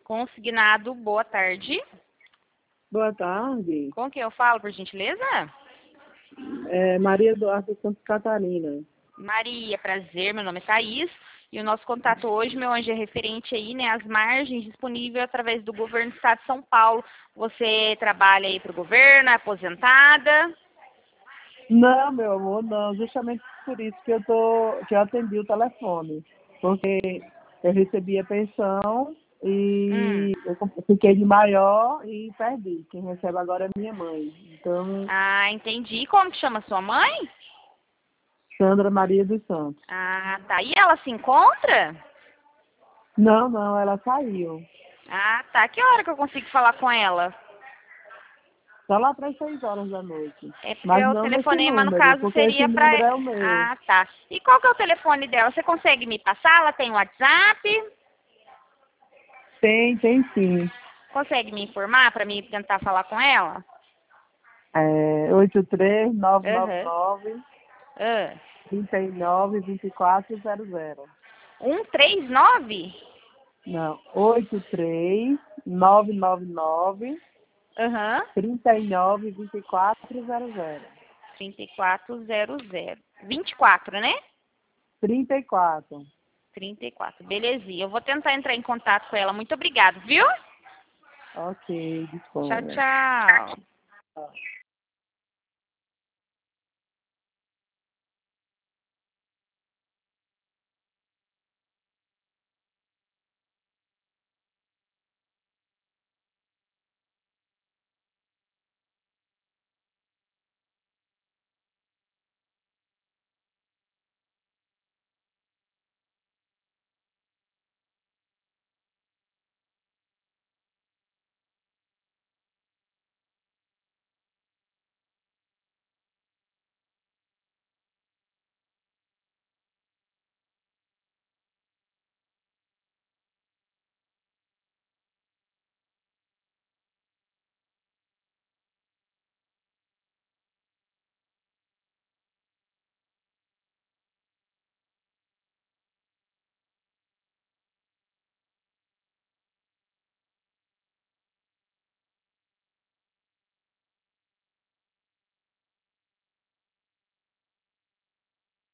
Consignado, boa tarde. Boa tarde. Com quem eu falo, por gentileza? Maria Eduarda Santa Catarina. Maria, prazer, meu nome é Thaís. E o nosso contato hoje, meu anjo, é referente aí, né, às margens disponíveis através do governo do estado de São Paulo. Você trabalha aí para o governo, é aposentada? Não, meu amor, não. Justamente por isso que eu atendi o telefone. Porque eu recebi a pensão e eu fiquei de maior e perdi. Quem recebe agora é minha mãe. Então, Ah, entendi. E como que chama sua mãe? Sandra Maria dos Santos. Ah, tá. E ela se encontra? Não, não, ela saiu. Ah, tá. Que hora que eu consigo falar com ela? Só lá para as 6 horas da noite. É porque Mas o não nesse telefonema, no número, caso, porque esse seria pra... número é o meu. Ah, tá. E qual que é o telefone dela? Você consegue me passar? Ela tem WhatsApp? Tem sim. Consegue me informar para mim tentar falar com ela? 83999 Aham. Ah. 392400. 139? Não, 83999 Aham. 392400. 3400. 24, né? 34. 34. Belezinha. Eu vou tentar entrar em contato com ela. Muito obrigada, viu? Ok, Tchau, disponha. tchau.